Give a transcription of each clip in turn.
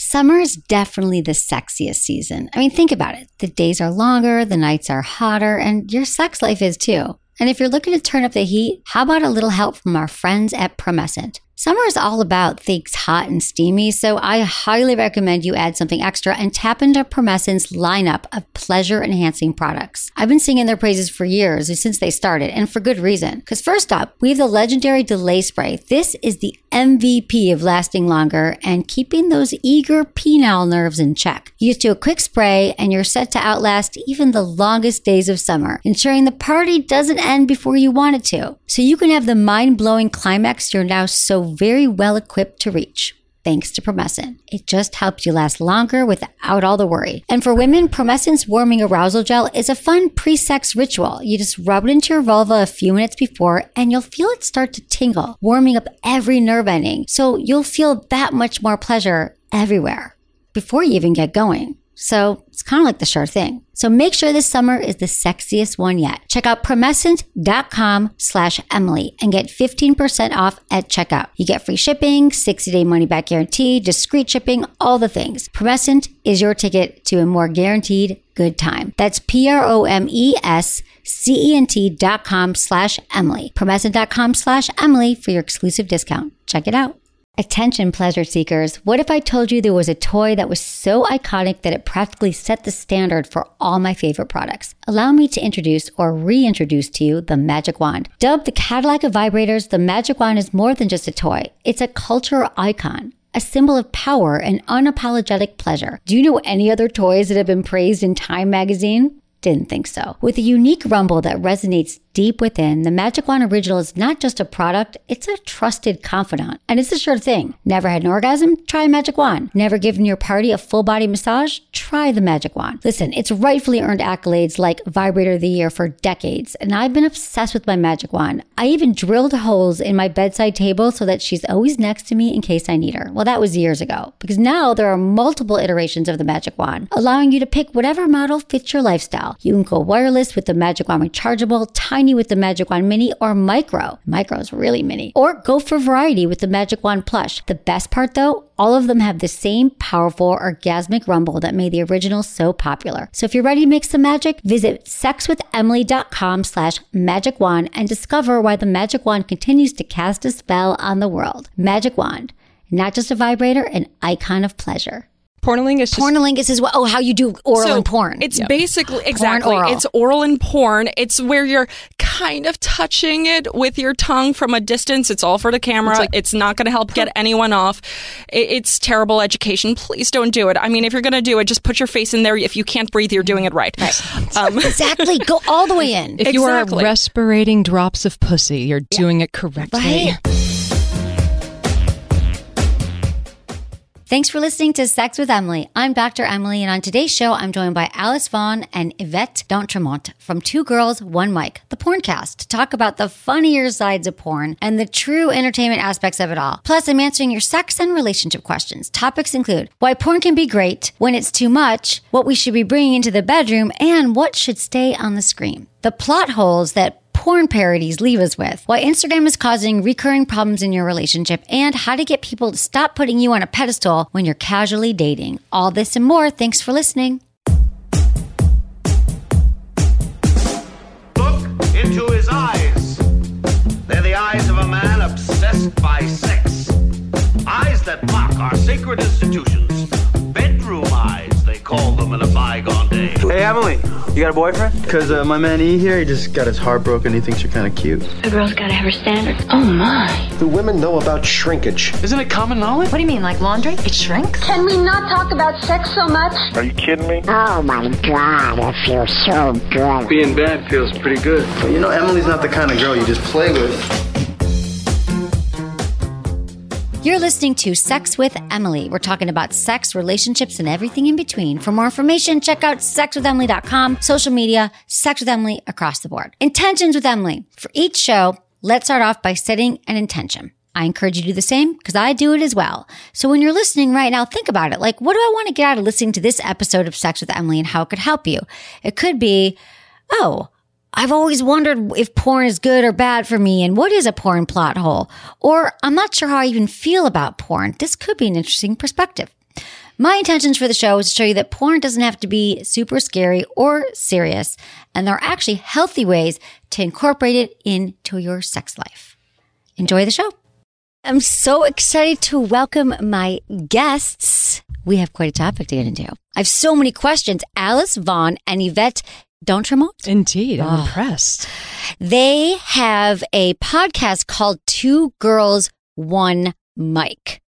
Summer is definitely the sexiest season. I mean, think about it. The days are longer, the nights are hotter, and your sex life is too. And if you're looking to turn up the heat, how about a little help from our friends at Promescent? Summer is all about things hot and steamy, so I highly recommend you add something extra and tap into Promescent's lineup of pleasure-enhancing products. I've been singing their praises for years, since they started, and for good reason. Because first up, we have the legendary Delay Spray. This is the MVP of lasting longer and keeping those eager penile nerves in check. You just do a quick spray and you're set to outlast even the longest days of summer, ensuring the party doesn't end before you want it to. So you can have the mind-blowing climax you're now so very well equipped to reach. Thanks to Promescent. It just helps you last longer without all the worry. And for women, Promescent's Warming Arousal Gel is a fun pre-sex ritual. You just rub it into your vulva a few minutes before and you'll feel it start to tingle, warming up every nerve ending. So you'll feel that much more pleasure everywhere before you even get going. So it's kind of like the sure thing. So make sure this summer is the sexiest one yet. Check out Promescent.com/Emily and get 15% off at checkout. You get free shipping, 60-day money-back guarantee, discreet shipping, all the things. Promescent is your ticket to a more guaranteed good time. That's PROMESCENT.com/Emily. Promescent.com/Emily for your exclusive discount. Check it out. Attention pleasure seekers, what if I told you there was a toy that was so iconic that it practically set the standard for all my favorite products? Allow me to introduce or reintroduce to you the Magic Wand. Dubbed the Cadillac of vibrators, the Magic Wand is more than just a toy. It's a cultural icon, a symbol of power and unapologetic pleasure. Do you know any other toys that have been praised in Time magazine? Didn't think so. With a unique rumble that resonates deep within, the Magic Wand Original is not just a product, it's a trusted confidant. And it's a sure thing. Never had an orgasm? Try a Magic Wand. Never given your party a full body massage? Try the Magic Wand. Listen, it's rightfully earned accolades like Vibrator of the Year for decades, and I've been obsessed with my Magic Wand. I even drilled holes in my bedside table so that she's always next to me in case I need her. Well, that was years ago, because now there are multiple iterations of the Magic Wand, allowing you to pick whatever model fits your lifestyle. You can go wireless with the Magic Wand Rechargeable, tiny with the Magic Wand Mini, or micro. Micro is really mini. Or go for variety with the Magic Wand Plush. The best part though, all of them have the same powerful orgasmic rumble that made the original so popular. So if you're ready to mix the magic, visit sexwithemily.com/Magic Wand and discover why the Magic Wand continues to cast a spell on the world. Magic Wand, not just a vibrator, an icon of pleasure. Pornolingus. Pornolingus is what? Oh, how you do oral and porn. It's basically, exactly. Oral. It's oral and porn. It's where you're kind of touching it with your tongue from a distance. It's all for the camera. It's not going to help get anyone off. It's terrible education. Please don't do it. I mean, if you're going to do it, just put your face in there. If you can't breathe, you're doing it right. Exactly. Go all the way in. If you are respirating drops of pussy, you're doing it correctly. Right? Thanks for listening to Sex with Emily. I'm Dr. Emily, and on today's show, I'm joined by Alice Vaughn and Yvette D'Entremont from Two Girls, One Mic, the Porncast, to talk about the funnier sides of porn and the true entertainment aspects of it all. Plus, I'm answering your sex and relationship questions. Topics include why porn can be great, when it's too much, what we should be bringing into the bedroom, and what should stay on the screen. The plot holes that porn parodies leave us with, why Instagram is causing recurring problems in your relationship, and how to get people to stop putting you on a pedestal when you're casually dating. All this and more. Thanks for listening. Look into his eyes. They're the eyes of a man obsessed by sex. Eyes that mock our sacred institutions. Bedroom eyes, they call them in a bygone day. Hey, Emily, you got a boyfriend? Because my man E here, he just got his heart broken. He thinks you're kind of cute. A girl's got to have her standards. Oh, my. Do women know about shrinkage? Isn't it common knowledge? What do you mean, like laundry? It shrinks? Can we not talk about sex so much? Are you kidding me? Oh, my God, it feels so good. Being bad feels pretty good. But you know, Emily's not the kind of girl you just play with. You're listening to Sex with Emily. We're talking about sex, relationships, and everything in between. For more information, check out sexwithemily.com, social media, Sex with Emily across the board. Intentions with Emily. For each show, let's start off by setting an intention. I encourage you to do the same because I do it as well. So when you're listening right now, think about it. Like, what do I want to get out of listening to this episode of Sex with Emily and how it could help you? It could be, I've always wondered if porn is good or bad for me, and what is a porn plot hole? Or I'm not sure how I even feel about porn. This could be an interesting perspective. My intentions for the show is to show you that porn doesn't have to be super scary or serious, and there are actually healthy ways to incorporate it into your sex life. Enjoy the show. I'm so excited to welcome my guests. We have quite a topic to get into. I have so many questions. Alice Vaughn and Yvette D'Entremont. Indeed, I'm impressed. They have a podcast called Two Girls, One Mic.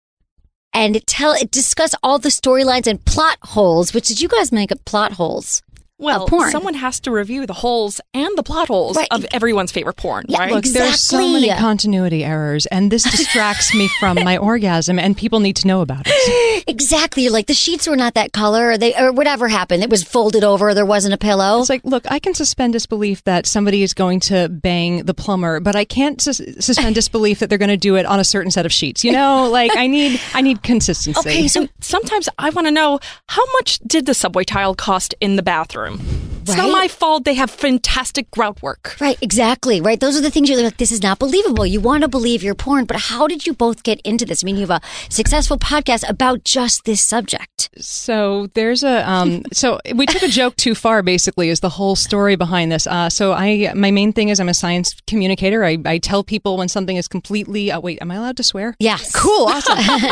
And it discuss all the storylines and plot holes, which did you guys make up plot holes? Well, porn. Someone has to review the holes and the plot holes of everyone's favorite porn, right? Look, there's so many continuity errors, and this distracts me from my orgasm, and people need to know about it. Exactly. You're like, the sheets were not that color, or whatever happened. It was folded over, there wasn't a pillow. It's like, look, I can suspend disbelief that somebody is going to bang the plumber, but I can't suspend disbelief that they're going to do it on a certain set of sheets. You know, like I need consistency. Okay, so sometimes I want to know, how much did the subway tile cost in the bathroom? It's not my fault. They have fantastic grout work. Right, exactly. Right. Those are the things you're like, this is not believable. You want to believe your porn, but how did you both get into this? I mean, you have a successful podcast about just this subject. So there's so we took a joke too far, basically, is the whole story behind this. So my main thing is I'm a science communicator. I tell people when something is completely, wait, am I allowed to swear? Yes. Cool. Awesome.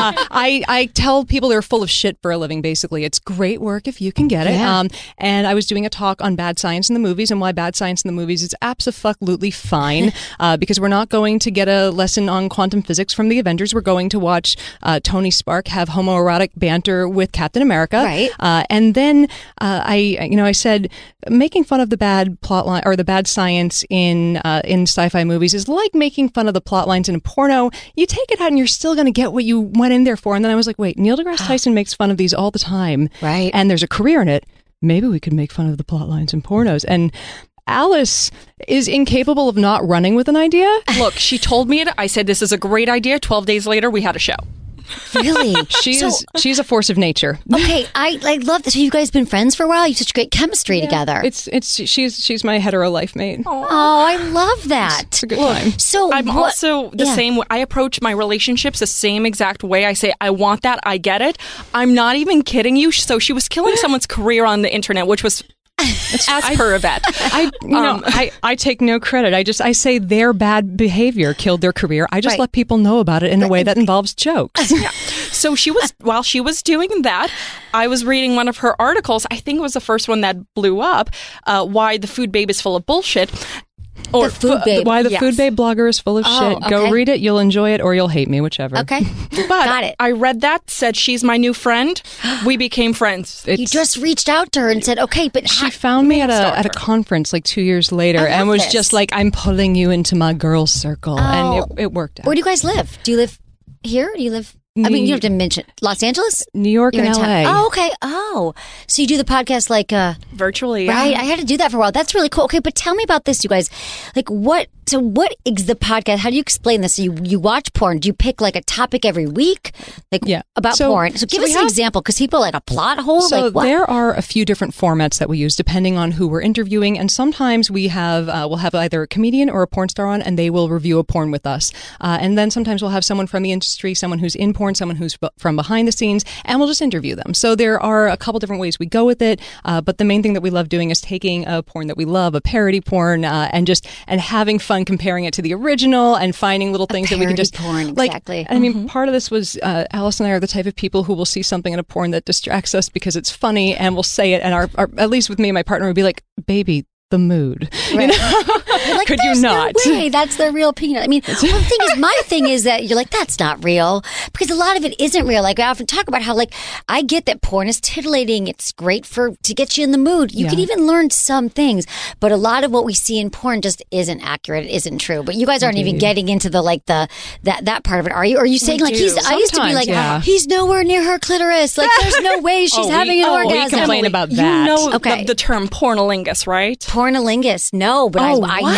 I tell people they're full of shit for a living, basically. It's great work if you can get it. Yeah. And I was doing a talk on bad science in the movies and why bad science in the movies is abso-fuck-lutely fine, because we're not going to get a lesson on quantum physics from the Avengers. We're going to watch Tony Stark have homoerotic banter with Captain America. Right. And then I said making fun of the bad plot line or the bad science in sci-fi movies is like making fun of the plot lines in a porno. You take it out and you're still going to get what you went in there for. And then I was like, wait, Neil deGrasse Tyson makes fun of these all the time. Right. And there's a career in it. Maybe we could make fun of the plot lines in pornos. And Alice is incapable of not running with an idea. Look, she told me it. I said, this is a great idea. 12 days later, we had a show. Really? She's a force of nature. Okay, I love this. So you guys been friends for a while? You have such great chemistry together. She's my hetero life mate. Oh, I love that. It's a good time. So I'm also the same way. I approach my relationships the same exact way. I say, I want that. I get it. I'm not even kidding you. So she was killing someone's career on the internet, which was as per Yvette. I take no credit. I say their bad behavior killed their career. I just let people know about it in a way that involves jokes. Yeah. So while she was doing that, I was reading one of her articles. I think it was the first one that blew up. Why the food babe is full of bullshit. Or why the food babe blogger is full of shit. Okay. Go read it. You'll enjoy it, or you'll hate me, whichever. Okay, but got it. I read that, said she's my new friend. We became friends. You just reached out to her and said, "Okay," but she found me at a conference like 2 years later, and was just like, "I'm pulling you into my girl circle," and it worked out. Where do you guys live? Do you live here? Or do you live? I mean, you have to mention Los Angeles, New York, and LA. Oh, okay. Oh, so you do the podcast like virtually, right? Yeah. I had to do that for a while. That's really cool. Okay, but tell me about this, you guys. Like, what is the podcast? How do you explain this? So you watch porn? Do you pick like a topic every week, about porn? So give us an example, because people like a plot hole. So like what? There are a few different formats that we use depending on who we're interviewing, and sometimes we'll have either a comedian or a porn star on, and they will review a porn with us. And then sometimes we'll have someone from the industry, someone who's in porn, someone who's from behind the scenes, and we'll just interview them. So there are a couple different ways we go with it, but the main thing that we love doing is taking a porn that we love, a parody porn, and having fun comparing it to the original and finding little things that we can just porn, exactly. I mean, part of this was Alice and I are the type of people who will see something in a porn that distracts us because it's funny, and we'll say it, and our at least with me and my partner would be like, "Baby, the mood." Right. You know? Like, could you not? No way. That's their real opinion. I mean, the thing is, my thing is that you're like, that's not real, because a lot of it isn't real. Like, I often talk about how, like, I get that porn is titillating. It's great to get you in the mood. You can even learn some things, but a lot of what we see in porn just isn't accurate. It isn't true. But you guys aren't even getting into the that part of it, are you? Are you saying like I used to be like, he's nowhere near her clitoris. Like, there's no way she's having an orgasm. We complain about that. You know the term pornolingus, right? Pornolingus, no, but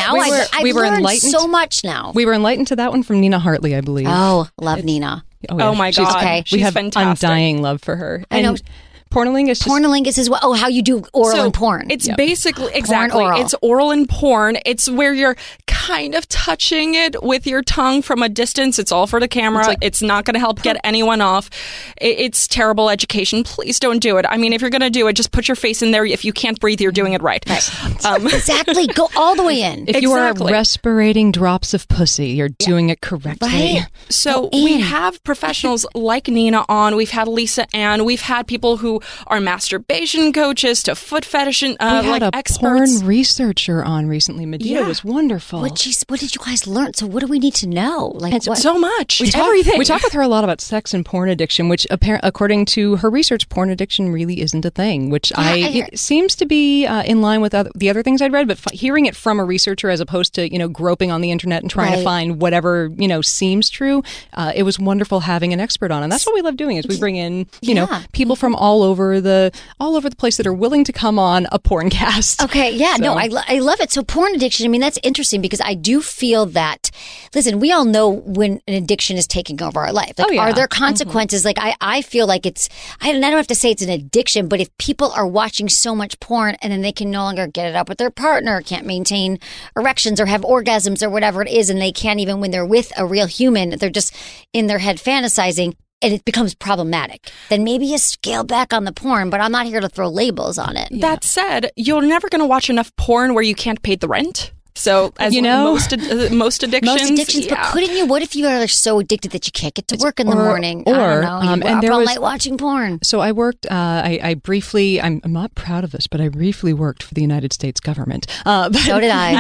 I've learned enlightened. So much now. We were enlightened to that one from Nina Hartley, I believe. Oh, love Nina. Oh my God. We have fantastic. undying love for her. I know. Pornolingus is what? Oh, how you do oral and porn. It's basically, exactly. Oral. It's oral and porn. It's where you're kind of touching it with your tongue from a distance. It's all for the camera. It's not going to help get anyone off. It's terrible education. Please don't do it. I mean, if you're going to do it, just put your face in there. If you can't breathe, you're doing it right. Exactly. Go all the way in. If you are respirating drops of pussy, you're doing it correctly. Right. So we have professionals like Nina on. We've had Lisa Ann. We've had people who are masturbation coaches to foot fetish we had a experts. porn researcher on recently. Medea was wonderful. What did you guys learn? So what do we need to know? Like so much. We talk with her a lot about sex and porn addiction, which according to her research, porn addiction really isn't a thing, which it seems to be in line with the other things I'd read. But hearing it from a researcher as opposed to groping on the internet and trying to find whatever seems true, it was wonderful having an expert on, and that's what we love doing. Is we bring in people from all over the place that are willing to come on a porn cast. Okay, yeah, so. No, I love it. So porn addiction, I mean, that's interesting because I do feel that, listen, we all know when an addiction is taking over our life. Like, are there consequences? Like, I feel like I don't have to say it's an addiction, but if people are watching so much porn and then they can no longer get it up with their partner, can't maintain erections or have orgasms or whatever it is, and they can't even when they're with a real human, they're just in their head fantasizing, and it becomes problematic, then maybe you scale back on the porn, but I'm not here to throw labels on it. That said, you're never going to watch enough porn where you can't pay the rent. So, as most addictions. But couldn't you? What if you are so addicted that you can't get to work in the morning? I don't know. You were up all night watching porn. So I worked. I briefly. I'm not proud of this, but I briefly worked for the United States government. So did I.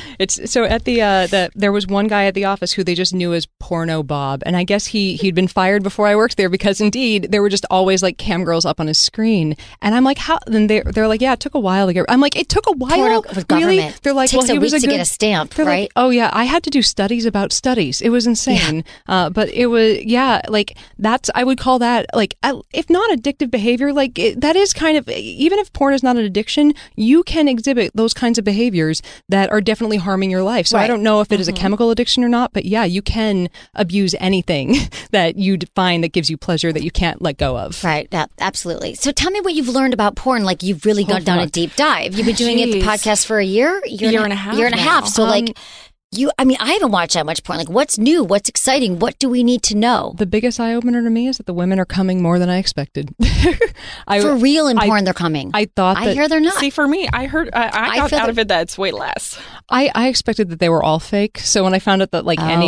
There was one guy at the office who they just knew as Porno Bob, and I guess he'd been fired before I worked there because indeed there were just always like cam girls up on his screen, and I'm like, how? Then they're like, yeah, it took a while to get. I'm like, it took a while. Really? Government. They're like, well, he was to get a stamp, right? Like, oh yeah, I had to do studies about studies. It was insane. But it was, like I would call that like, if not addictive behavior, like that is kind of, even if porn is not an addiction, you can exhibit those kinds of behaviors that are definitely harming your life. So I don't know if it is a chemical addiction or not, but yeah, you can abuse anything that you find that gives you pleasure that you can't let go of. Right. Yeah, absolutely. So tell me what you've learned about porn. Like you've really gone down a deep dive. You've been doing the podcast for a year and a half. So like I haven't watched that much porn. Like what's new? What's exciting? What do we need to know? The biggest eye opener to me is that the women are coming more than I expected. For real in porn, they're coming. I hear they're not. See, for me, I heard, I got out of it that it's way less. I expected that they were all fake. So when I found out that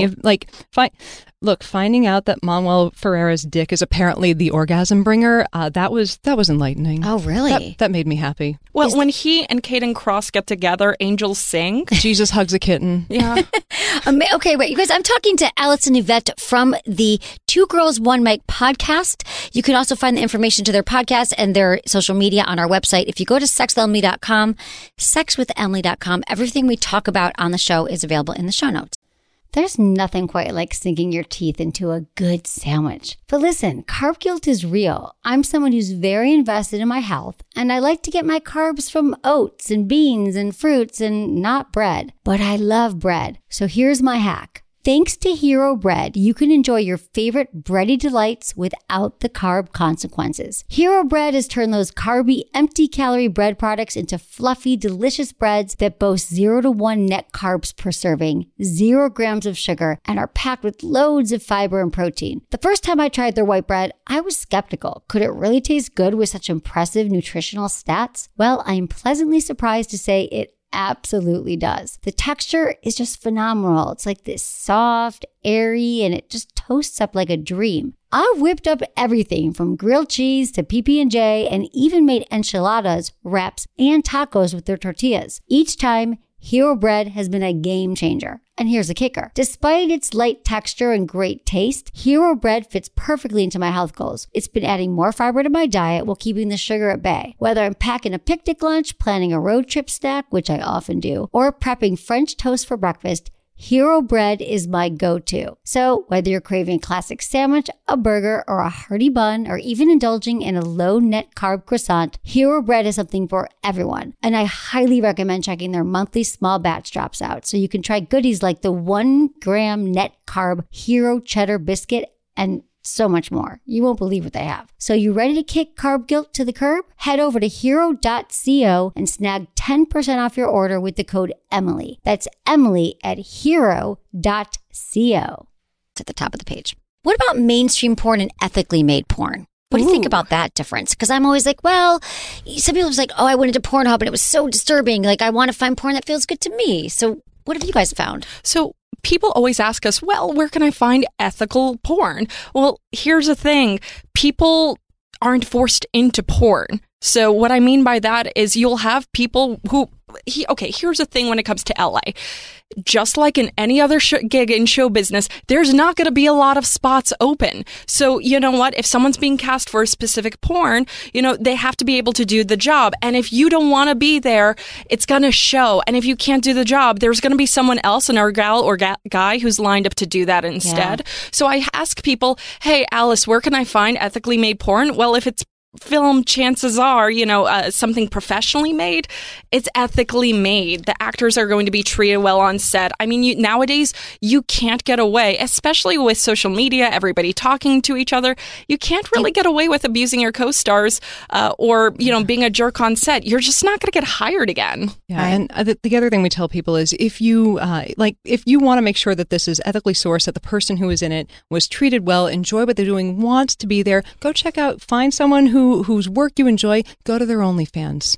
finding out that Manuel Ferreira's dick is apparently the orgasm bringer, that was enlightening. Oh, really? That made me happy. Well, when he and Caden Cross get together, angels sing. Jesus hugs a kitten. Yeah. Okay, wait, you guys, I'm talking to Allison Yvette from the Two Girls, One Mic podcast. You can also find the information to their podcast and their social media on our website. If you go to sexwithemily.com, sexwithemily.com, everything we talk about on the show is available in the show notes. There's nothing quite like sinking your teeth into a good sandwich. But listen, carb guilt is real. I'm someone who's very invested in my health, and I like to get my carbs from oats and beans and fruits and not bread. But I love bread. So here's my hack. Thanks to Hero Bread, you can enjoy your favorite bready delights without the carb consequences. Hero Bread has turned those carby, empty-calorie bread products into fluffy, delicious breads that boast 0 to 1 net carbs per serving, 0 grams of sugar, and are packed with loads of fiber and protein. The first time I tried their white bread, I was skeptical. Could it really taste good with such impressive nutritional stats? Well, I am pleasantly surprised to say it absolutely does. The texture is just phenomenal. It's like this soft, airy, and it just toasts up like a dream. I whipped up everything from grilled cheese to PB&J and even made enchiladas, wraps, and tacos with their tortillas. Each time, Hero Bread has been a game changer. And here's the kicker. Despite its light texture and great taste, Hero Bread fits perfectly into my health goals. It's been adding more fiber to my diet while keeping the sugar at bay. Whether I'm packing a picnic lunch, planning a road trip snack, which I often do, or prepping French toast for breakfast, Hero Bread is my go-to. So whether you're craving a classic sandwich, a burger, or a hearty bun, or even indulging in a low net carb croissant, Hero Bread is something for everyone. And I highly recommend checking their monthly small batch drops out so you can try goodies like the 1 gram net carb Hero Cheddar Biscuit and so much more. You won't believe what they have. So you ready to kick carb guilt to the curb? Head over to hero.co and snag 10% off your order with the code Emily. That's Emily at hero.co. It's at the top of the page. What about mainstream porn and ethically made porn? What do you think about that difference? Because I'm always like, well, some people are like, oh, I went into Pornhub and it was so disturbing. Like, I want to find porn that feels good to me. So what have you guys found? So people always ask us, well, where can I find ethical porn? Well, here's the thing. People aren't forced into porn. So what I mean by that is you'll have people who, here's the thing when it comes to LA. Just like in any other gig in show business, there's not going to be a lot of spots open. So, you know what? If someone's being cast for a specific porn, they have to be able to do the job. And if you don't want to be there, it's going to show. And if you can't do the job, there's going to be someone else, an gal or guy who's lined up to do that instead. Yeah. So I ask people, hey, Alice, where can I find ethically made porn? Well, if it's film, chances are, something professionally made, it's ethically made. The actors are going to be treated well on set. I mean, nowadays, you can't get away, especially with social media, everybody talking to each other. You can't really get away with abusing your co-stars or, being a jerk on set. You're just not going to get hired again. Yeah, and the other thing we tell people is if you want to make sure that this is ethically sourced, that the person who is in it was treated well, enjoy what they're doing, wants to be there, go check out, find someone whose work you enjoy, go to their OnlyFans.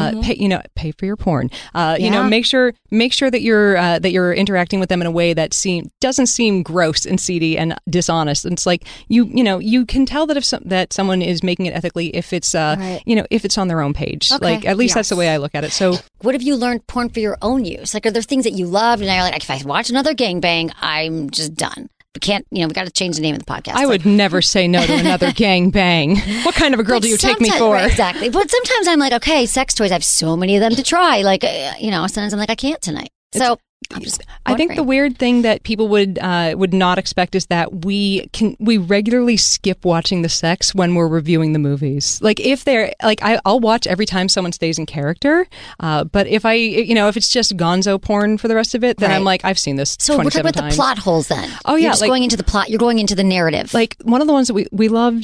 Pay for your porn. Make sure that you're interacting with them in a way that doesn't seem gross and seedy and dishonest. And it's like you can tell that that someone is making it ethically if it's if it's on their own page. Okay. Like at least that's the way I look at it. So what have you learned porn for your own use? Like, are there things that you loved and now you're like, if I watch another gangbang, I'm just done? We got to change the name of the podcast. I would never say no to another gangbang. What kind of a girl do you take me for? Right, exactly. But sometimes I'm like, okay, sex toys, I have so many of them to try. Like, sometimes I'm like, I can't tonight. So I think the weird thing that people would not expect is that we regularly skip watching the sex when we're reviewing the movies. Like if they're like I'll watch every time someone stays in character, but if if it's just gonzo porn for the rest of it, then I'm like, I've seen this. So 27 we're talking about times. The plot holes then. Oh yeah, you're just going into the plot. You're going into the narrative. Like one of the ones that we loved,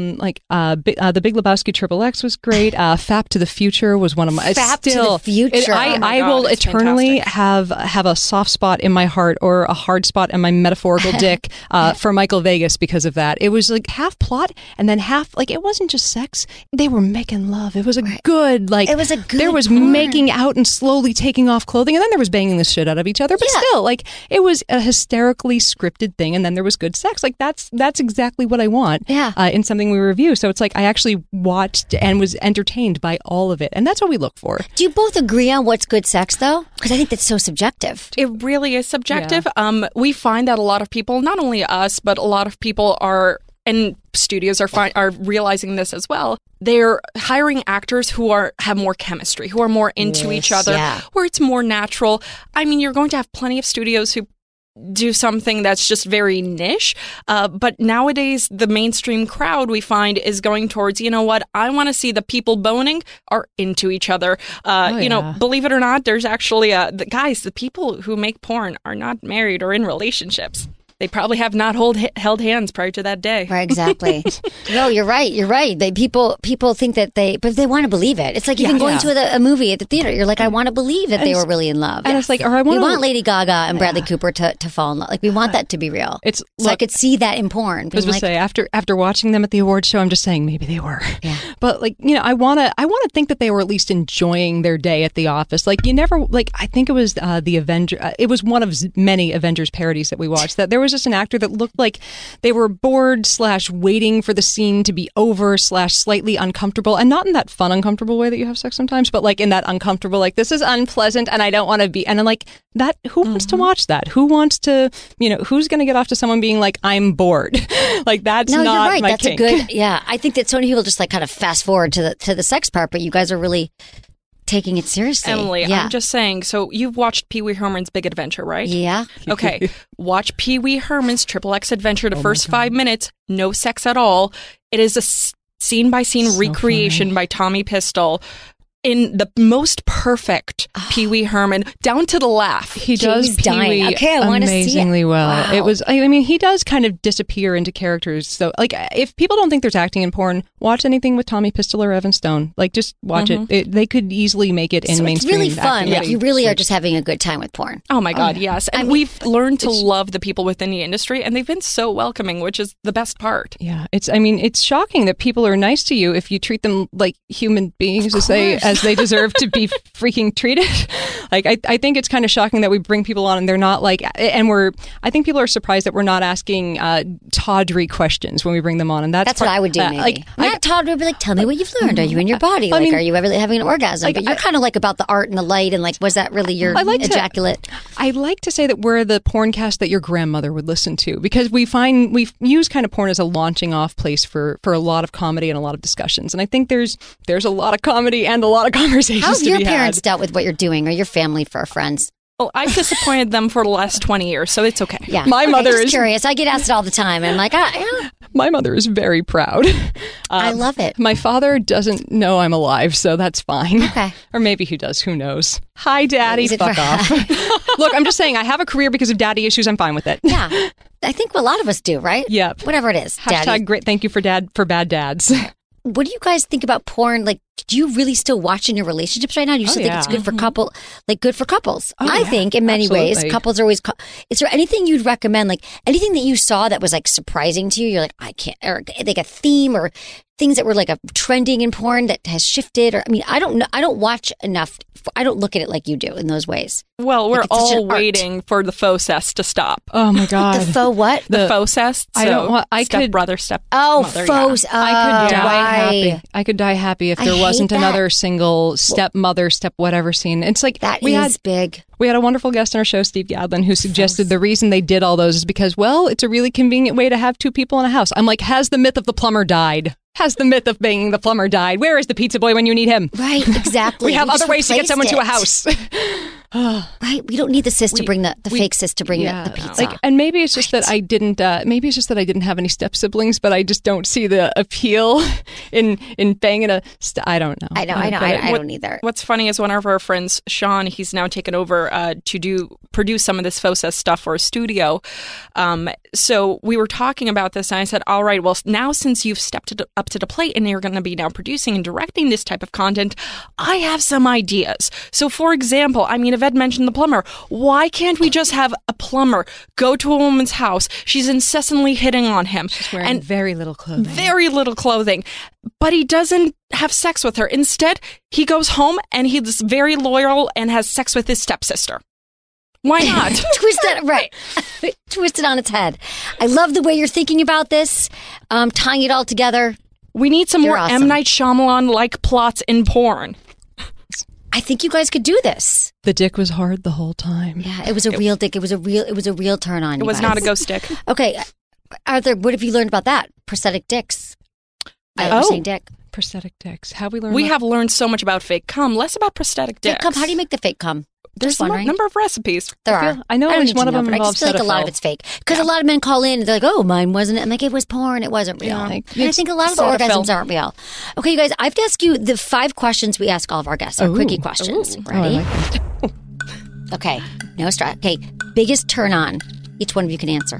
The Big Lebowski XXX was great. Fap to the Future was one of my. Fap to the Future. I will eternally have a soft spot in my heart or a hard spot in my metaphorical dick for Michael Vegas because of that. It was like half plot and then half like it wasn't just sex. They were making love. It was a good there was porn. Making out and slowly taking off clothing and then there was banging the shit out of each other. But still, like it was a hysterically scripted thing and then there was good sex. Like that's exactly what I want in something we review. So it's like I actually watched and was entertained by all of it. And that's what we look for. Do you both agree on what's good sex though? Because I think that's so subjective. It really is subjective. Yeah. We find that a lot of people, not only us, but a lot of people are, and studios are realizing this as well. They're hiring actors who have more chemistry, who are more into each other, where it's more natural. I mean, you're going to have plenty of studios who do something that's just very niche. But nowadays, the mainstream crowd we find is going towards, I want to see the people boning are into each other. Believe it or not, there's actually the people who make porn are not married or in relationships. They probably have not held hands prior to that day. Right, exactly. No, you're right. People think that but they want to believe it. It's like even going to a movie at the theater. You're like, I want to believe that they were really in love. And it's like, we want Lady Gaga and Bradley Cooper to fall in love. Like we want that to be real. I could see that in porn. I was going to say after watching them at the awards show, I'm just saying maybe they were. Yeah. But I want to think that they were at least enjoying their day at the office. Like you never I think it was the Avenger. It was one of many Avengers parodies that we watched. That there was just an actor that looked like they were bored / waiting for the scene to be over / slightly uncomfortable, and not in that fun uncomfortable way that you have sex sometimes, but like in that uncomfortable, like this is unpleasant and I don't want to be, and I'm like that. Who wants to watch that? Who wants to, who's going to get off to someone being like, I'm bored? Like that's not you're right. my That's kink. A good. Yeah, I think that so many people just like kind of fast forward to the sex part, but you guys are really taking it seriously. Emily, I'm just saying, so you've watched Pee Wee Herman's Big Adventure, right? Yeah. Okay. Watch Pee Wee Herman's XXX Adventure the first 5 minutes. No sex at all. It is a scene-by-scene recreation by Tommy Pistol. in the most perfect Pee Wee Herman, down to the laugh. He does Jamie's dying. Pee-wee Okay, I want to see it. amazingly well. Wow. It was. I mean, he does kind of disappear into characters. So, like, if people don't think there's acting in porn, watch anything with Tommy Pistol or Evan Stone. Like, just watch it. They could easily make it in So it's mainstream. really fun. acting. Like you really are just having a good time with porn. Oh my God, yes. And we've learned to love the people within the industry, and they've been so welcoming, which is the best part. Yeah, it's shocking that people are nice to you if you treat them like human beings as they deserve to be freaking treated. Like I think it's kind of shocking that we bring people on and they're not like, and I think people are surprised that we're not asking tawdry questions when we bring them on, and that's what I would do. Maybe Matt Todd would be like, "Tell me what you've learned. Are you in your body? Like, are you ever having an orgasm?" Like, but you're kind of like about the art and the light, and like, was that really your ejaculate? I like to say that we're the porn cast that your grandmother would listen to, because we use kind of porn as a launching off place for a lot of comedy and a lot of discussions. And I think there's a lot of comedy and a lot of conversations. How have your to be parents had. dealt with what you're doing, or your family, for friends? Well, I've disappointed them for the last 20 years, so it's okay. Yeah, my mother just is curious. I get asked it all the time, and I'm like, my mother is very proud. I love it. My father doesn't know I'm alive, so that's fine. Okay. Or maybe he does. Who knows? Hi, Daddy. Is it Fuck for- off. Look, I'm just saying I have a career because of daddy issues. I'm fine with it. Yeah, I think a lot of us do, right? Yep. Whatever it is. Hashtag Daddy. great. Thank you for bad dads. What do you guys think about porn? Like, do you really still watch in your relationships right now? Do you still think it's good for good for couples? I think in many ways, couples are always. Is there anything you'd recommend? Like anything that you saw that was like surprising to you? You're like, I can't, or like a theme or things that were like a trending in porn that has shifted. Or I mean, I don't know. I don't watch enough. I don't look at it like you do in those ways. Well, we're Like, it's such all an art. waiting for the faux cess to stop. Oh my God. The faux what? The faux cess. I don't want. I step could. brother, step Oh, mother, faux. I could die right. happy. I could die happy if I there hate wasn't that. another single stepmother, step whatever scene. It's like That we is had big. We had a wonderful guest on our show, Steve Gadlin, who suggested the reason they did all those is because, well, it's a really convenient way to have two people in a house. I'm like, has the myth of the plumber died? Has the myth of banging the plumber died? Where is the pizza boy when you need him? Right, exactly. We have other just ways to get someone to a replaced house. Right, we don't need the sis to bring the fake sis to bring the pizza. Like, and maybe it's just that I didn't. Maybe it's just that I didn't have any step siblings, but I just don't see the appeal in banging a. I don't know. I know. I don't either. What's funny is one of our friends, Sean, he's now taken over to produce some of this FOSA stuff for a studio. So we were talking about this, and I said, all right, well, now since you've stepped up to the plate and you're going to be now producing and directing this type of content, I have some ideas. So, for example, I mean, Ed mentioned the plumber. Why can't we just have a plumber go to a woman's house? She's incessantly hitting on him. She's wearing very little clothing. Very little clothing. But he doesn't have sex with her. Instead, he goes home and he's very loyal and has sex with his stepsister. Why not? Twist that right. Twist it on its head. I love the way you're thinking about this, tying it all together. We need some You're more awesome. M. Night Shyamalan-like plots in porn. I think you guys could do this. The dick was hard the whole time. Yeah, it was a real dick. It was a real turn on. It was not a ghost dick. Okay, Arthur, what have you learned about that? Prosthetic dicks. You're saying dick. Prosthetic dicks. Have we learned? We have learned so much about fake cum, less about prosthetic dicks. Fake cum. How do you make the fake cum? There's a number of recipes. There are. I know at don't least need one to of know, them but I involves just feel like a lot of Cetaphil. it's fake. Because a lot of men call in and they're like, "Oh, mine wasn't." I'm like, "It was porn. It wasn't real." Yeah. And I think a lot of the orgasms aren't real. Okay, you guys, I've asked you the 5 questions we ask all of our guests. Our quickie questions. Ready? Okay. No stress. Okay. Biggest turn on. Each one of you can answer.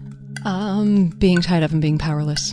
Being tied up and being powerless.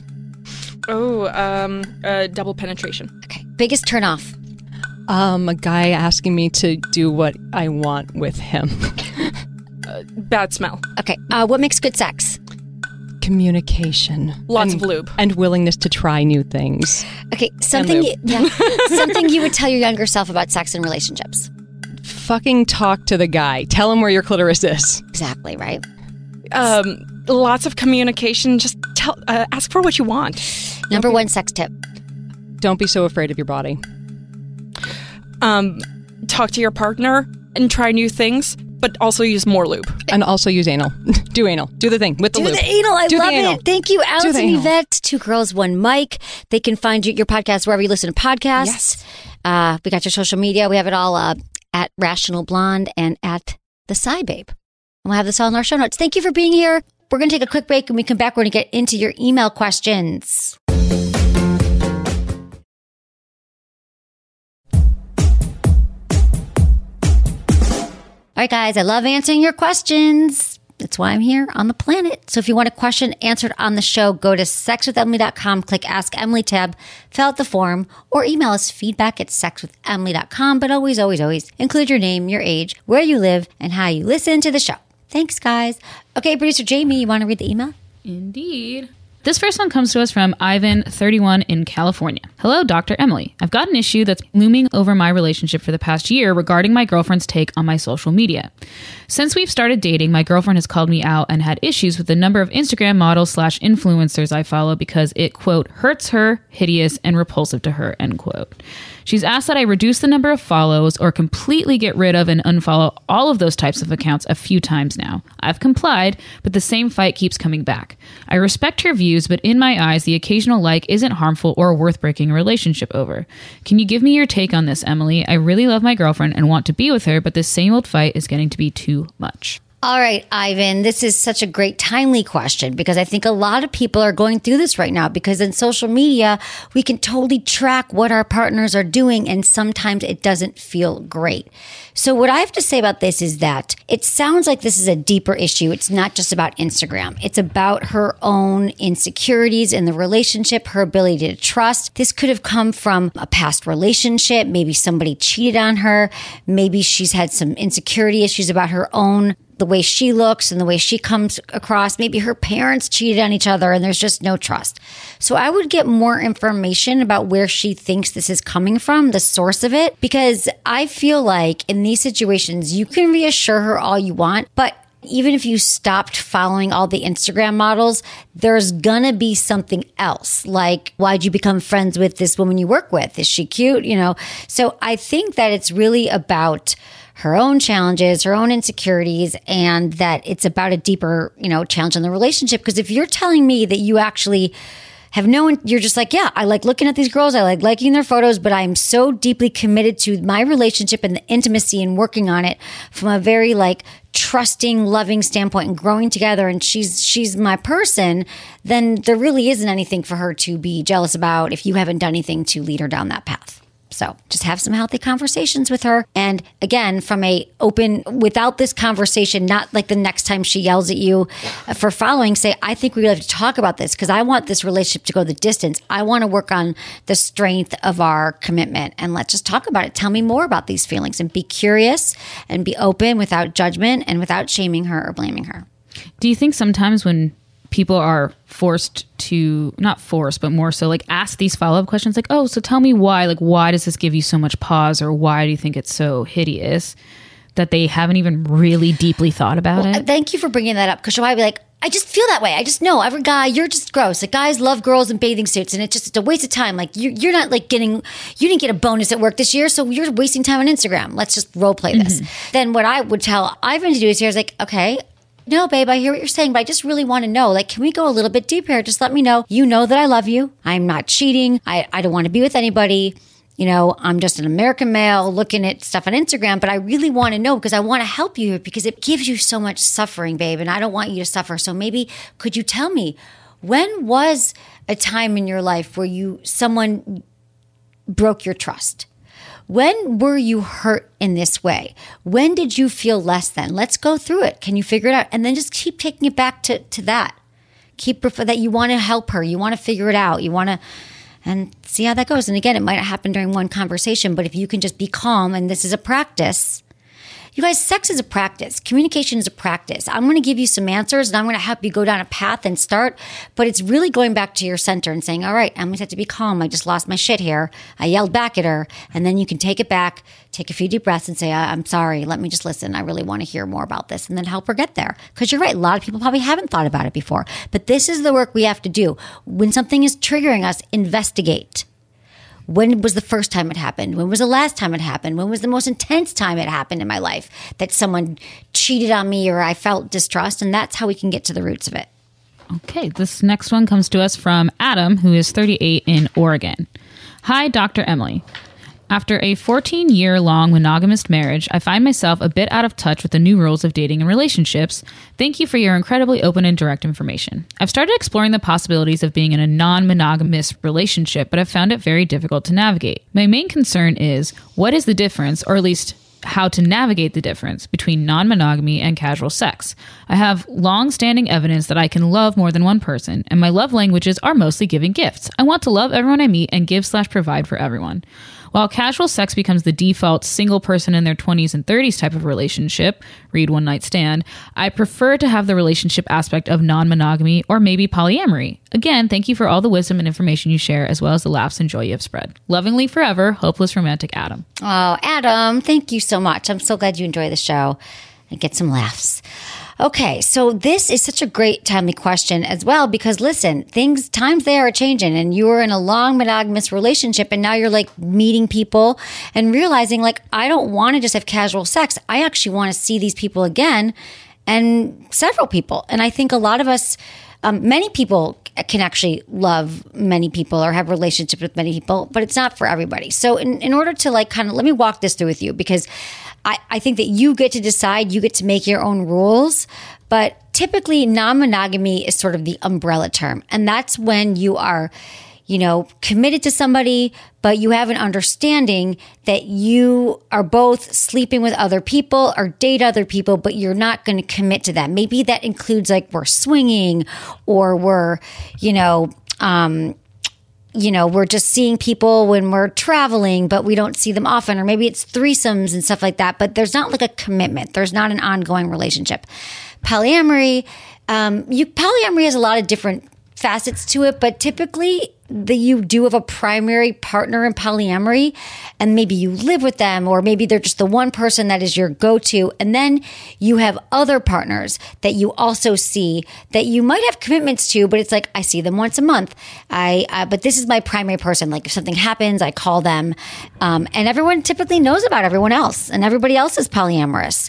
Double penetration. Okay. Biggest turn off. A guy asking me to do what I want with him. Bad smell. Okay. What makes good sex? Communication. Lots of lube. And willingness to try new things. Okay. Something you would tell your younger self about sex and relationships. Fucking talk to the guy. Tell him where your clitoris is. Exactly, right? Lots of communication. Just ask for what you want. Number 1 sex tip. Don't be so afraid of your body. Talk to your partner and try new things, but also use more lube. And also use anal. Do anal. Do the thing with the Do lube. the anal. I Do the love anal. it. Thank you, Alice the and anal. Yvette. 2 girls, 1 mic. They can find your podcast wherever you listen to podcasts. Yes. We got your social media. We have it all at Rational Blonde and at The SciBabe. And we'll have this all in our show notes. Thank you for being here. We're going to take a quick break. When we come back, we're going to get into your email questions. All right, guys, I love answering your questions. That's why I'm here on the planet. So if you want a question answered on the show, go to sexwithemily.com, click Ask Emily tab, fill out the form, or email us feedback@sexwithemily.com. But always, always, always include your name, your age, where you live, and how you listen to the show. Thanks, guys. Okay, producer Jamie, you want to read the email? Indeed. This first one comes to us from Ivan, 31, in California. Hello, Dr. Emily. I've got an issue that's looming over my relationship for the past year regarding my girlfriend's take on my social media. Since we've started dating, my girlfriend has called me out and had issues with the number of Instagram models/influencers I follow because it, quote, hurts her, hideous, and repulsive to her, end quote. She's asked that I reduce the number of follows or completely get rid of and unfollow all of those types of accounts a few times now. I've complied, but the same fight keeps coming back. I respect her views, but in my eyes, the occasional like isn't harmful or worth breaking a relationship over. Can you give me your take on this, Emily? I really love my girlfriend and want to be with her, but this same old fight is getting to be too much. All right, Ivan, this is such a great timely question because I think a lot of people are going through this right now because in social media, we can totally track what our partners are doing and sometimes it doesn't feel great. So what I have to say about this is that it sounds like this is a deeper issue. It's not just about Instagram. It's about her own insecurities in the relationship, her ability to trust. This could have come from a past relationship. Maybe somebody cheated on her. Maybe she's had some insecurity issues about her own, the way she looks and the way she comes across. Maybe her parents cheated on each other and there's just no trust. So I would get more information about where she thinks this is coming from, the source of it, because I feel like in these situations, you can reassure her all you want, but even if you stopped following all the Instagram models, there's gonna be something else. Like, why'd you become friends with this woman you work with? Is she cute? You know? So I think that it's really about her own challenges, her own insecurities, and that it's about a deeper, challenge in the relationship. Because if you're telling me that you actually have you're just like, yeah, I like looking at these girls, I like liking their photos, but I'm so deeply committed to my relationship and the intimacy and working on it from a very trusting, loving standpoint and growing together, and she's my person, then there really isn't anything for her to be jealous about if you haven't done anything to lead her down that path. So just have some healthy conversations with her. And again, from a open, without this conversation, not like the next time she yells at you for following, say, I think we have to talk about this because I want this relationship to go the distance. I want to work on the strength of our commitment and let's just talk about it. Tell me more about these feelings and be curious and be open without judgment and without shaming her or blaming her. Do you think sometimes when people are forced to, not forced, but more so ask these follow-up questions oh, so tell me why, why does this give you so much pause, or why do you think it's so hideous, that they haven't even really deeply thought about it? Thank you for bringing that up, because she'll probably be I just feel that way. I just know every guy, you're just gross. Guys love girls in bathing suits and it's a waste of time. You're not you didn't get a bonus at work this year, so you're wasting time on Instagram. Let's just role play this. Mm-hmm. Then what I would tell Ivan to do is okay, no, babe, I hear what you're saying, but I just really want to know, can we go a little bit deeper? Just let me know. You know that I love you. I'm not cheating. I don't want to be with anybody. I'm just an American male looking at stuff on Instagram, but I really want to know because I want to help you because it gives you so much suffering, babe, and I don't want you to suffer. So maybe could you tell me, when was a time in your life where someone broke your trust? When were you hurt in this way? When did you feel less than? Let's go through it. Can you figure it out? And then just keep taking it back to that. Keep that you want to help her. You want to figure it out. You want to, and see how that goes. And again, it might not happen during one conversation, but if you can just be calm, and this is a practice. You guys, sex is a practice. Communication is a practice. I'm going to give you some answers and I'm going to help you go down a path and start. But it's really going back to your center and saying, all right, I'm going to have to be calm. I just lost my shit here. I yelled back at her. And then you can take it back, take a few deep breaths and say, I'm sorry. Let me just listen. I really want to hear more about this, and then help her get there. Because you're right. A lot of people probably haven't thought about it before. But this is the work we have to do. When something is triggering us, investigate. When was the first time it happened? When was the last time it happened? When was the most intense time it happened in my life that someone cheated on me or I felt distrust? And that's how we can get to the roots of it. Okay, this next one comes to us from Adam, who is 38 in Oregon. Hi, Dr. Emily. After a 14-year-long monogamous marriage, I find myself a bit out of touch with the new rules of dating and relationships. Thank you for your incredibly open and direct information. I've started exploring the possibilities of being in a non-monogamous relationship, but I've found it very difficult to navigate. My main concern is, what is the difference, or at least how to navigate the difference between non-monogamy and casual sex. I have long-standing evidence that I can love more than one person, and my love languages are mostly giving gifts. I want to love everyone I meet and give/provide for everyone. While casual sex becomes the default single person in their 20s and 30s type of relationship, read one night stand, I prefer to have the relationship aspect of non-monogamy or maybe polyamory. Again, thank you for all the wisdom and information you share, as well as the laughs and joy you have spread. Lovingly forever, hopeless romantic Adam. Oh, Adam, thank you so much. I'm so glad you enjoy the show and get some laughs. Okay, so this is such a great timely question as well, because listen, times they are changing, and you were in a long monogamous relationship and now you're like meeting people and realizing like, I don't want to just have casual sex. I actually want to see these people again, and several people. And I think a lot of us, many people can actually love many people or have relationships with many people, but it's not for everybody. So in order to like kind of, let me walk this through with you, because I think that you get to decide, you get to make your own rules, but typically non-monogamy is sort of the umbrella term. And that's when you are, committed to somebody, but you have an understanding that you are both sleeping with other people or date other people, but you're not going to commit to that. Maybe that includes like we're swinging, or we're, we're just seeing people when we're traveling, but we don't see them often. Or maybe it's threesomes and stuff like that, but there's not like a commitment. There's not an ongoing relationship. Polyamory, polyamory has a lot of different facets to it, but typically you do have a primary partner in polyamory, and maybe you live with them, or maybe they're just the one person that is your go-to. And then you have other partners that you also see that you might have commitments to, but it's like, I see them once a month. But this is my primary person. Like if something happens, I call them. And everyone typically knows about everyone else, and everybody else is polyamorous.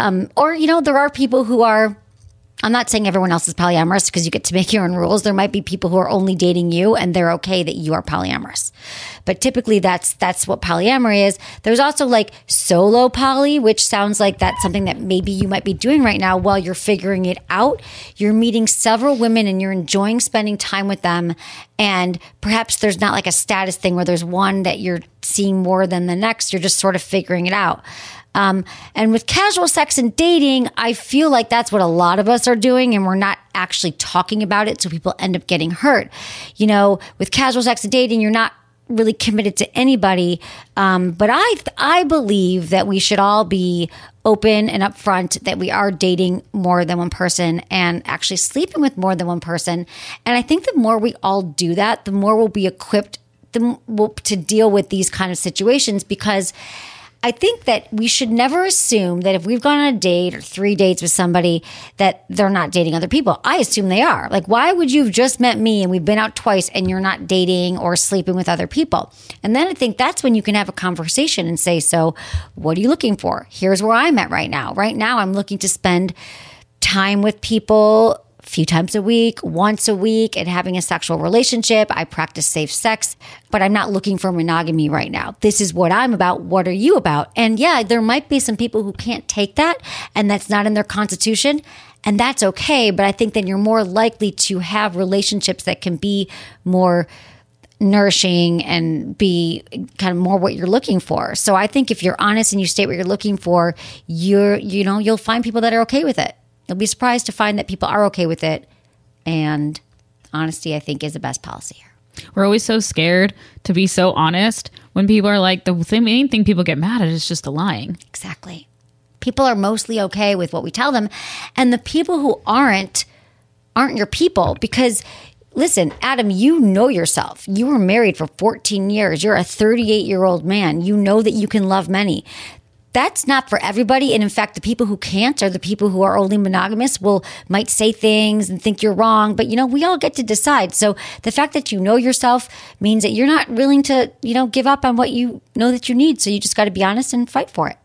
There are people who are, I'm not saying everyone else is polyamorous because you get to make your own rules. There might be people who are only dating you and they're okay that you are polyamorous. But typically that's what polyamory is. There's also like solo poly, which sounds like that's something that maybe you might be doing right now while you're figuring it out. You're meeting several women and you're enjoying spending time with them. And perhaps there's not like a status thing where there's one that you're seeing more than the next. You're just sort of figuring it out. And with casual sex and dating, I feel like that's what a lot of us are doing, and we're not actually talking about it, so people end up getting hurt. With casual sex and dating, you're not really committed to anybody. But I believe that we should all be open and upfront that we are dating more than one person and actually sleeping with more than one person. And I think the more we all do that, the more we'll be equipped to deal with these kind of situations, because I think that we should never assume that if we've gone on a date or 3 dates with somebody that they're not dating other people. I assume they are. Like, why would you have just met me and we've been out twice and you're not dating or sleeping with other people? And then I think that's when you can have a conversation and say, so what are you looking for? Here's where I'm at right now. Right now, I'm looking to spend time with people a few times a week, once a week, and having a sexual relationship. I practice safe sex, but I'm not looking for monogamy right now. This is what I'm about. What are you about? And yeah, there might be some people who can't take that, and that's not in their constitution, and that's okay. But I think then you're more likely to have relationships that can be more nourishing and be kind of more what you're looking for. So I think if you're honest and you state what you're looking for, you'll find people that are okay with it. You'll be surprised to find that people are okay with it. And honesty, I think, is the best policy here. We're always so scared to be so honest when people are like, the main thing people get mad at is just the lying. Exactly. People are mostly okay with what we tell them. And the people who aren't your people, because listen, Adam, you know yourself. You were married for 14 years. You're a 38-year-old man. You know that you can love many. That's not for everybody. And in fact, the people who can't are the people who are only monogamous might say things and think you're wrong. But, we all get to decide. So the fact that you know yourself means that you're not willing to, give up on what you know that you need. So you just got to be honest and fight for it.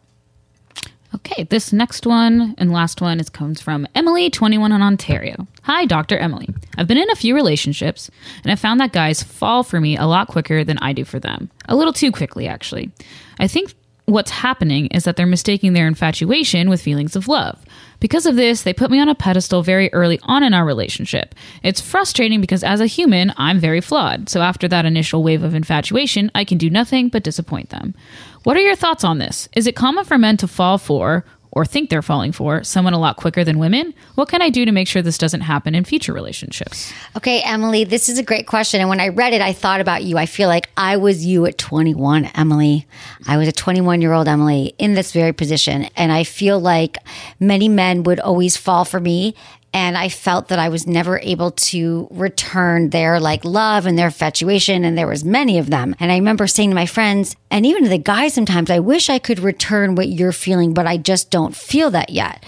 Okay, this next one and last one comes from Emily, 21 in Ontario. Hi, Dr. Emily. I've been in a few relationships, and I found that guys fall for me a lot quicker than I do for them. A little too quickly, actually. I think what's happening is that they're mistaking their infatuation with feelings of love. Because of this, they put me on a pedestal very early on in our relationship. It's frustrating because as a human, I'm very flawed. So after that initial wave of infatuation, I can do nothing but disappoint them. What are your thoughts on this? Is it common for men to fall for, or think they're falling for, someone a lot quicker than women? What can I do to make sure this doesn't happen in future relationships? Okay, Emily, this is a great question. And when I read it, I thought about you. I feel like I was you at 21, Emily. I was a 21-year-old Emily in this very position. And I feel like many men would always fall for me. And I felt that I was never able to return their love and their infatuation. And there was many of them. And I remember saying to my friends and even to the guys sometimes, I wish I could return what you're feeling, but I just don't feel that yet.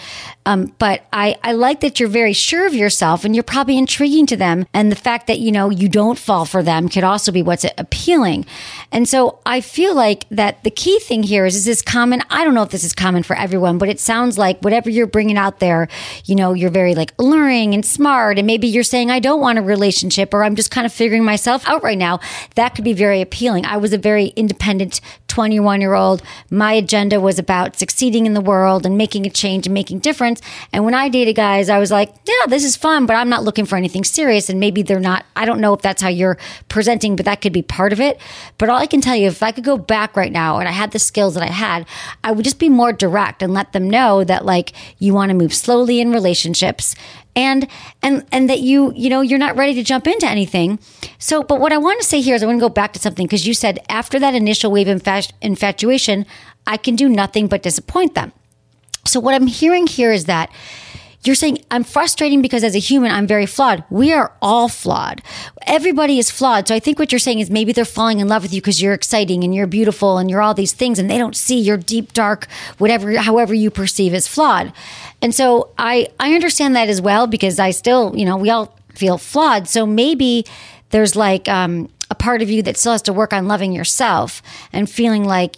But I like that you're very sure of yourself and you're probably intriguing to them. And the fact that, you don't fall for them could also be what's appealing. And so I feel like that the key thing here is this common? I don't know if this is common for everyone, but it sounds like whatever you're bringing out there, you're very alluring and smart. And maybe you're saying, I don't want a relationship, or I'm just kind of figuring myself out right now. That could be very appealing. I was a very independent 21-year-old. My agenda was about succeeding in the world and making a change and making difference. And when I dated guys, I was like, yeah, this is fun, but I'm not looking for anything serious. And maybe they're not. I don't know if that's how you're presenting, but that could be part of it. But all I can tell you, if I could go back right now and I had the skills that I had, I would just be more direct and let them know that you want to move slowly in relationships. And that you're not ready to jump into anything. So, but what I want to say here is I want to go back to something, because you said after that initial wave of infatuation, I can do nothing but disappoint them. So what I'm hearing here is that you're saying I'm frustrating because as a human, I'm very flawed. We are all flawed. Everybody is flawed. So I think what you're saying is maybe they're falling in love with you because you're exciting and you're beautiful and you're all these things, and they don't see your deep, dark, however you perceive as flawed. And so I understand that as well, because I still, we all feel flawed. So maybe there's a part of you that still has to work on loving yourself and feeling like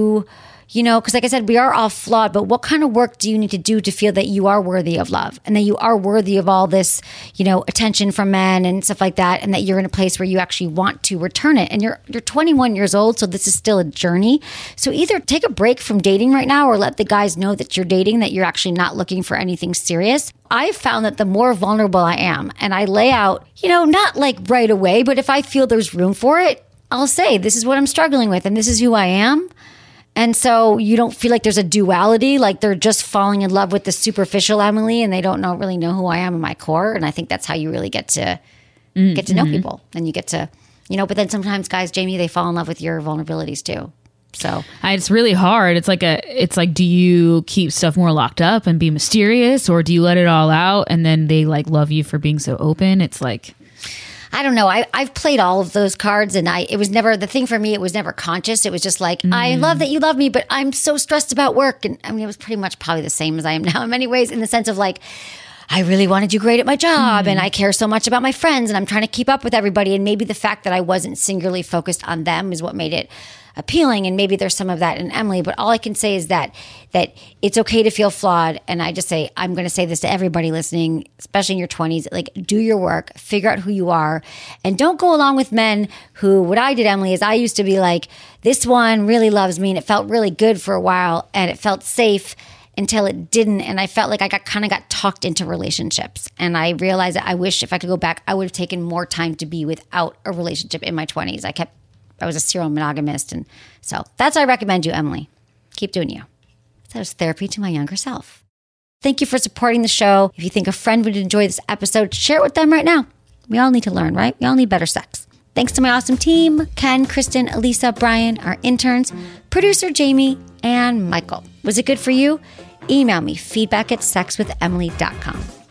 because like I said, we are all flawed, but what kind of work do you need to do to feel that you are worthy of love and that you are worthy of all this, attention from men and stuff like that, and that you're in a place where you actually want to return it. And you're 21 years old, so this is still a journey. So either take a break from dating right now, or let the guys know that you're dating, that you're actually not looking for anything serious. I've found that the more vulnerable I am, and I lay out, not right away, but if I feel there's room for it, I'll say, this is what I'm struggling with and this is who I am. And so you don't feel like there's a duality, like they're just falling in love with the superficial Emily and they don't really know who I am in my core. And I think that's how you really get to know people. And you get to, but then sometimes guys, Jamie, they fall in love with your vulnerabilities too. So it's really hard. It's like, do you keep stuff more locked up and be mysterious, or do you let it all out and then they love you for being so open? It's I don't know. I've played all of those cards, and it was never the thing for me. It was never conscious. It was just I love that you love me, but I'm so stressed about work. And I mean, it was pretty much probably the same as I am now in many ways, in the sense of I really want to do great at my job, and I care so much about my friends, and I'm trying to keep up with everybody. And maybe the fact that I wasn't singularly focused on them is what made it appealing. And maybe there's some of that in Emily, but all I can say is that it's okay to feel flawed. And I just say, I'm going to say this to everybody listening, especially in your 20s, do your work, figure out who you are, and don't go along with men who, what I did, Emily, is I used to be this one really loves me, and it felt really good for a while, and it felt safe until it didn't. And I felt like I got talked into relationships. And I realized that I wish if I could go back, I would have taken more time to be without a relationship in my 20s. I was a serial monogamist. And so that's what I recommend you, Emily. Keep doing you. That was therapy to my younger self. Thank you for supporting the show. If you think a friend would enjoy this episode, share it with them right now. We all need to learn, right? We all need better sex. Thanks to my awesome team, Ken, Kristen, Elisa, Brian, our interns, producer Jamie, and Michael. Was it good for you? Email me, feedback@sexwithemily.com.